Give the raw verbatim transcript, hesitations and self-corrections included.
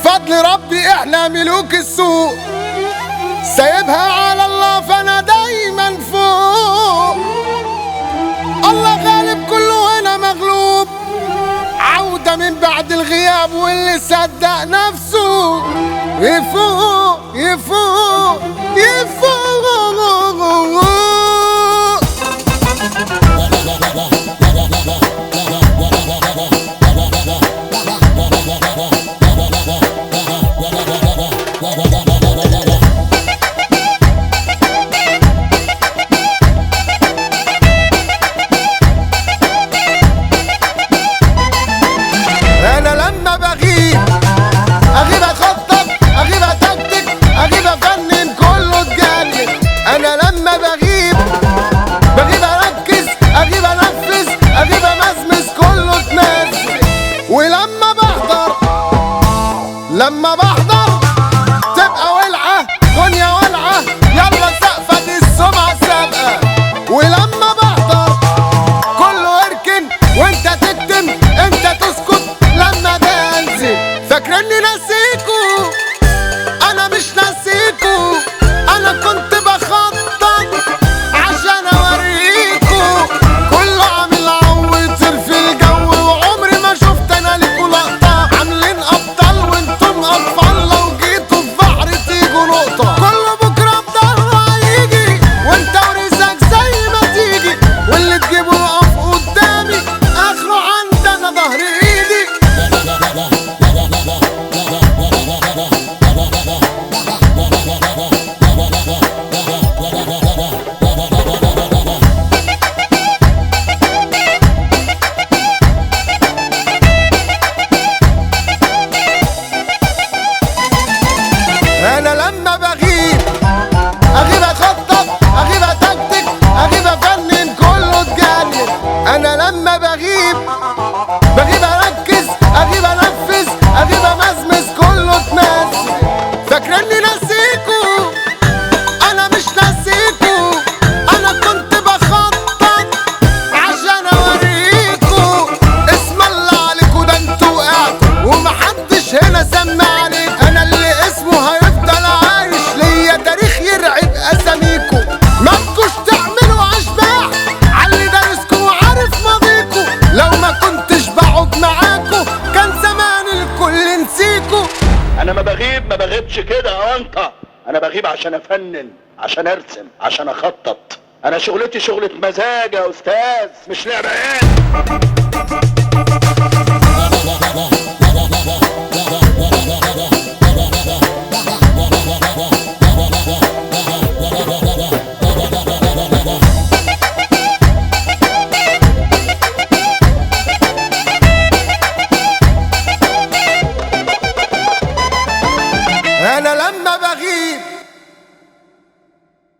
بفضل ربي احنا ملوك السوق، سايبها على الله فانا دايما فوق. الله غالب كله هنا مغلوب، عودة من بعد الغياب واللي صدق نفسه يفوق يفوق يفوق. انا لما بغيب اغيب اخطط، اغيب اتكتك، اغيب افنن كله اتجنن. انا لما بغيب بغيب اركز، اغيب انفذ، اغيب امزمز كله اتنزل. ولما بحضر لما بحضر تبقى ولعه دنيا ولعه، يلا سقفه دي السمعه سابقه. ولما بحضر كله اركن وانت تكتم انت تسكت لما بنزل. فاكرني ناسيكو؟ انا مش ناسيكو، انا كنت بخطط عشان اوريكو. كله عامل عويطر في الجو وعمري ما شفت انا ليكو لقطه. عاملين ابطال وانتم اطفال، لو جيتوا في بحر تيجوا نقطه. كله بكره بضهره هيجي وانت ورزقك زي ما تيجي، واللي تجيبه يقف قدامي اخره عندنا ظهر ايدي. انا لما بغيب اغيب اخطط، اغيب اتكتك، اغيب افنن كله اتجنن. انا لما بغيب بغيب اركز، اغيب انفذ، اغيب امزمز كله اتنزل. فاكرني ناسيكو؟ انا مش ناسيكو، انا كنت بخطط عشان اوريكو. اسم الله عليكو ده انتوا وقعتوا ومحدش هنا سمع عليك. انا اللي اسمه هيفضل عايش ليا تاريخ يرعب اساميكو. مالكوش تعملوا اشباح عاللي دارسكو وعارف ماضيكو. لو ما كنتش بقعد معاكو كان زمان الكل نسيكو. انا ما بغيب ما بغيبش كده يا انت، انا بغيب عشان افنن، عشان ارسم، عشان اخطط. انا شغلتي شغلة مزاج يا استاذ، مش لعبة عيال.